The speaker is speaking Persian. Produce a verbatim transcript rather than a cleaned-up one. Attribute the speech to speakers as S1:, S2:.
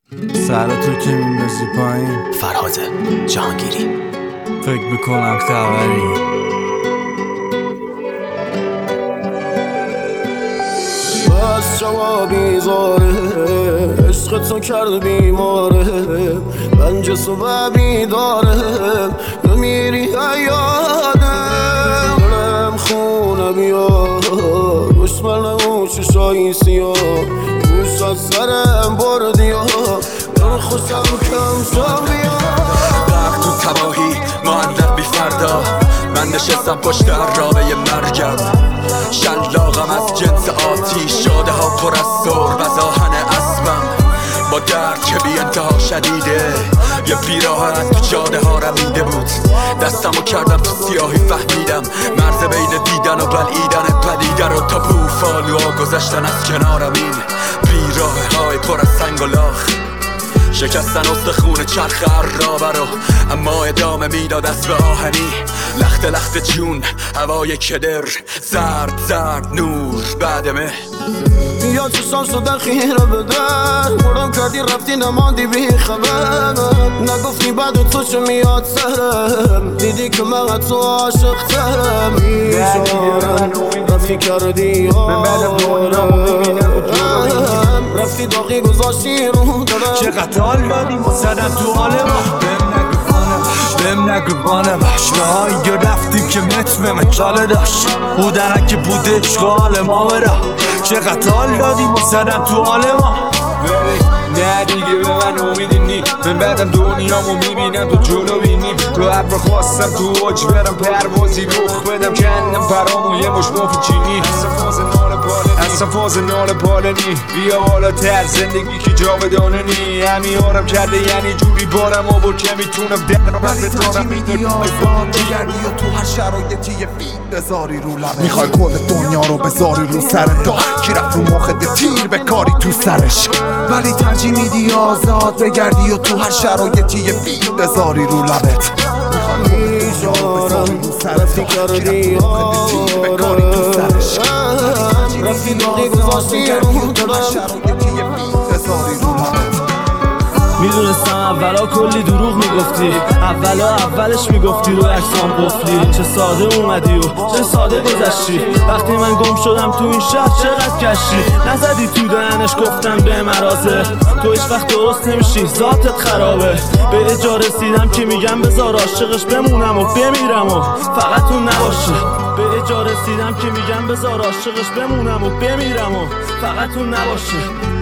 S1: سراتو که میندازی پایین
S2: فرهاد جهانگیری.
S1: فکر میکنم خبری
S3: بس شما بیزاره عشق تو کرد بیماره من جسم و بیداره نمیری یادم دلم خونه بیا دشمن اون چشایی سیاه دوست از سرم بردی ها من خوشم کم شا بیا
S4: وقت تو تباهی معلق بی فردا من نشستم پشت عرابه مرگم شلاقم از جنس آتیش شاده ها پر از سرب از آهن اسبم با درد که بی انتها شدیده یه بیراه از تو جاده ها رمیده بود دستمو کردم تو سیاهی فهمیدم مرز بین دیدن و بلعیدن پدیده رو تا بوفالوها گذشتن از کنارم این بیراه های پر از سنگ و لاخ شکستن استخون چرخ عرابه رو اما ادامه میداد اسب آهنی لخت لخت جون هوای کدر زرد زرد نور بعد مه
S3: یا چشم شدن خیره بدن مرم کردی رفتی نماندی بی خبر نگفتی بعد تو چه میاد سرم دیدی که من تو عاشق ترم میشارم رفتی کردی آرم رفتی داغی گذاشتی رو دارم
S1: چقدر حال دادیم و زدن تو حال ما بهم نگوانه باش راهی رفتیم که متر مجاله داشت بودن که بوده اشغال ما برا چقدر حال دادیم و زدن تو حال ما
S5: نه دیگه به من امیدی نی من بعدم دنیامو میبینم تو جلو بینیم تو ابر خواستم تو اوج برم پروازی رخ بدم کندم برامو یه مش مفت چینی اصلا فاز نال پالنی بیا بالا تر زندگی که جاودانه نی همیارم کرده یعنی جوری بارم آورد که میتونم درم
S6: ولی ترجیح آزاد بگردی و تو هر شرایطی یه فید بذاری رو لبه میخوای کل دنیا رو بذاری رو سر دار کی رفت رو مخد تیر به کاری تو سرش ولی ترجیح میدی آزاد بگردی و تو هر شرایطی یه فید بذاری رو لبت
S3: میشارم رفتی کردی آرم رفتی داغی گذاشتی رو دارم
S1: میدونستم اولا کلی دروغ میگفتی اولا اولش میگفتی رو اجسام قفلی چه ساده اومدی و چه ساده گذشتی وقتی من گم شدم تو این شهر چقدر کشی نزدی تو دهنش گفتم به مرازه تو هیچ وقت درست نمیشی ذاتت خرابه به اجا رسیدم که میگم بذار عاشقش بمونم و بمیرم و فقط اون نباشه به اجا رسیدم که میگم بذار عاشقش بمونم و بمیرم و فقط اون نباشه